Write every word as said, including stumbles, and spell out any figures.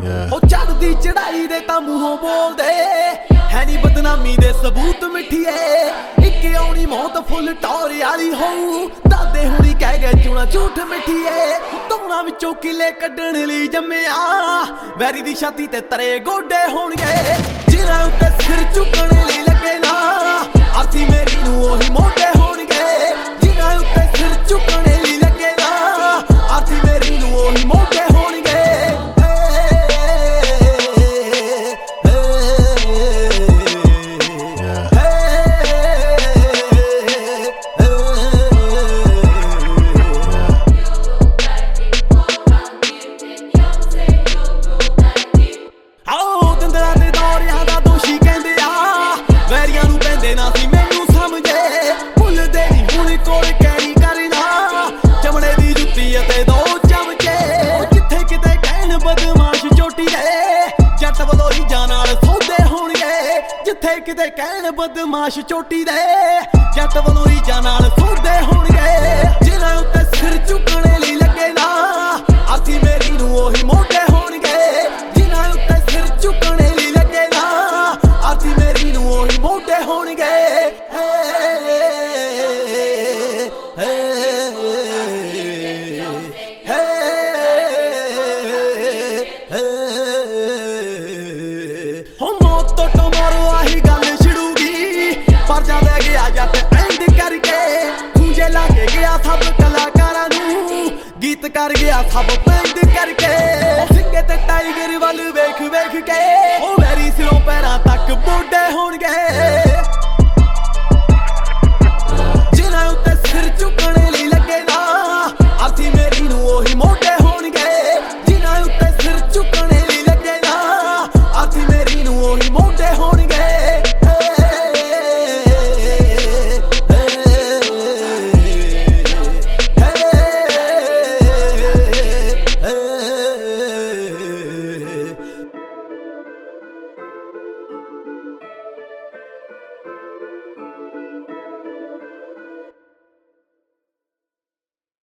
ਉਹ ਚੜ੍ਹਦੀ ਚੜਾਈ ਦੇ ਤਾਂ ਮੂੰਹੋਂ ਬੋਲਦੇ ਹੈ ਨੀ ਬਦਨਾਮੀ ਦੇ ਸਬੂਤ ਮਿੱਠੀਏ। ਇੱਕ ਆਉਣੀ ਮੌਤ ਫੁੱਲ ਟੌਰ ਵਾਲੀ ਹੋਊ ਦਾਦੇ ਹੁਣੀ ਕਹਿ ਗਏ ਚੂਣਾ ਝੂਠ ਮਿੱਠੀਏ। ਧੌਣਾ ਵਿੱਚੋਂ ਕਿਲੇ ਕੱਢਣ ਲਈ ਜੰਮਿਆ ਵੈਰੀ ਦੀ ਛਾਤੀ ਤੇ ਤਰੇ ਗੋਡੇ ਹੋਣਗੇ ਜਿਨ੍ਹਾਂ ਉੱਤੇ ਸਿਰ ਝੁਕਣ ਲਈ ਲੱਗੇ ਨਾ ਆਸੀ ਮੇਰੀ ਨੂੰ ਉਹੀ ਮੋਢੇ ਹੋਣਗੇ ਜਿਨ੍ਹਾਂ ਉੱਤੇ ਸਿਰ ਝੁਕਣ ਲਈ ਲੱਗੇ ਨਾ ਆਸੀ ਮੇਰੀ ਨੂੰ ਉਹੀ ਮੋਢੇ ਹੋਣਗੇ। ਜਿੱਥੇ ਕਿਤੇ ਕਹਿਣ ਬਦਮਾਸ਼ ਚੋਟੀ ਦੇ ਜੱਟ ਵੱਲੋਂ ਰੀਝਾਂ ਨਾਲ ਸੌਦੇ ਹੋਣਗੇ ਜਿਨ੍ਹਾਂ ਉੱਤੇ ਸਿਰ ਝੁਕਣ ਲਈ ਲੱਗੇ ਨਾ ਆਸੀ ਮੇਰੀ ਨੂੰ ਉਹੀ ਮੋਢੇ ਹੋਣਗੇ ਜਿਨ੍ਹਾਂ ਉੱਤੇ ਸਿਰ ਝੁਕਣ ਲਈ ਲੱਗੇ ਨਾ ਆਸੀ ਮੇਰੀ ਨੂੰ ਉਹੀ ਮੋਢੇ ਹੋਣਗੇ। ਸਭ ਕਲਾਕਾਰਾਂ ਨੂੰ ਗੀਤ ਕਰ ਗਿਆ ਸਭ ਬੰਦ ਕਰਕੇ ਸਿੰਗੇ ਤੇ ਟਾਈਗਰ ਵੱਲ ਵੇਖ ਵੇਖ ਕੇ।